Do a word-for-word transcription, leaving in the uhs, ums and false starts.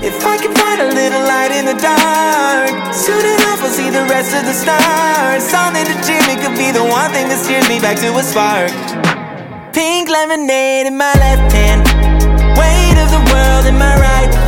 If I can find a little light in the dark, soon enough I'll see the rest of the stars. Something to cheer me could be the one thing that steers me back to a spark. Pink lemonade in my left hand, weight of the world in my right.